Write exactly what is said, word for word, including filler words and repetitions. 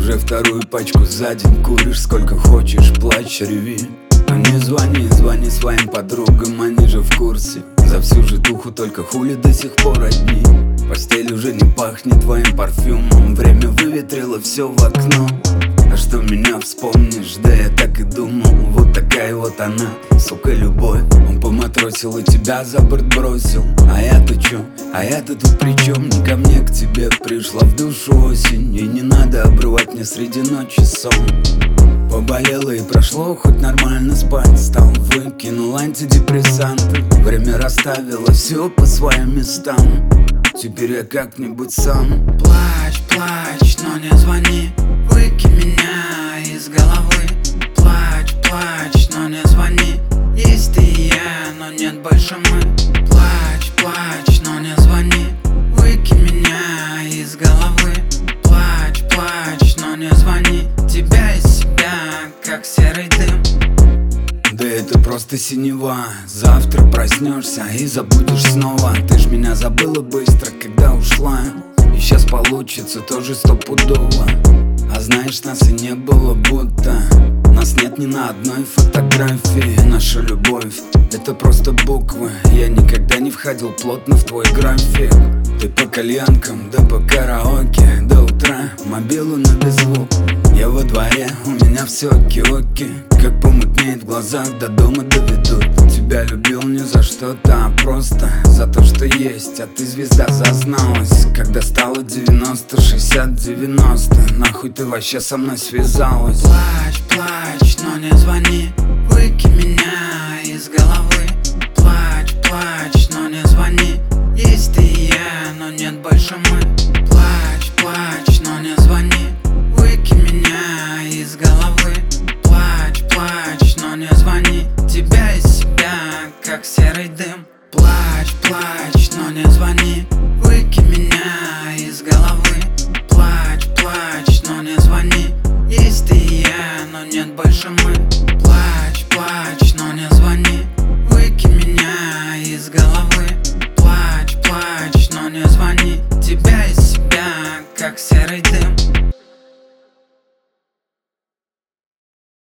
уже вторую пачку за день куришь, сколько хочешь, плачь, реви. Но не звони, звони своим подругам, они же в курсе. За всю житуху только хули до сих пор одни. Постель уже не пахнет твоим парфюмом, время выветрило все в окно. А что меня вспомнишь, да я так и думал. Вот такая вот она, сука, любовь. Он поматросил и тебя за борт бросил. А я-то чё? А я-то тут при чем? Не ко мне, к тебе пришла в душу осень. И не надо обрывать мне среди ночи сон. Поболело и прошло, хоть нормально спать стал. Выкинул антидепрессанты, время расставило все по своим местам. Теперь я как-нибудь сам. Плачь, плачь, но не звони. Выкинь меня из головы. Плачь, плачь, но не звони. Есть ты и я, но нет больше мы. Плачь, плачь, но не звони. Выкинь меня из головы. Плачь, плачь, но не звони. Тебя из себя, как серый дым. Да это просто синева. Завтра проснешься и забудешь снова. Ты ж меня забыла быстро, когда ушла. И сейчас получится тоже стопудово. А знаешь, нас и не было будто. Нас нет ни на одной фотографии. Наша любовь — это просто буквы. Я никогда не входил плотно в твой график. Ты по кальянкам, да по караоке. До утра мобилу на беззвук. Я во дворе, у меня все оки-оки. Как помутнеет в глазах, до дома доведут. Тебя любил не за что-то, а просто за то, что есть. А ты, звезда, зазналась, когда стало девяносто, шестьдесят, девяносто. Нахуй ты вообще со мной связалась? Плачь, плачь, но не звони. Выкинь меня из головы. Плачь, плачь, но не звони. Есть ты и я, но нет больше мы. Плачь, плачь, но не звони. Выкинь меня из головы. Плачь, плачь, но не звони. Тебя из себя, как серый дым. Плачь, плачь, но не звони. Выкинь меня из головы. Плачь, плачь, но не звони. Есть ты и я, но нет больше мы. Плачь,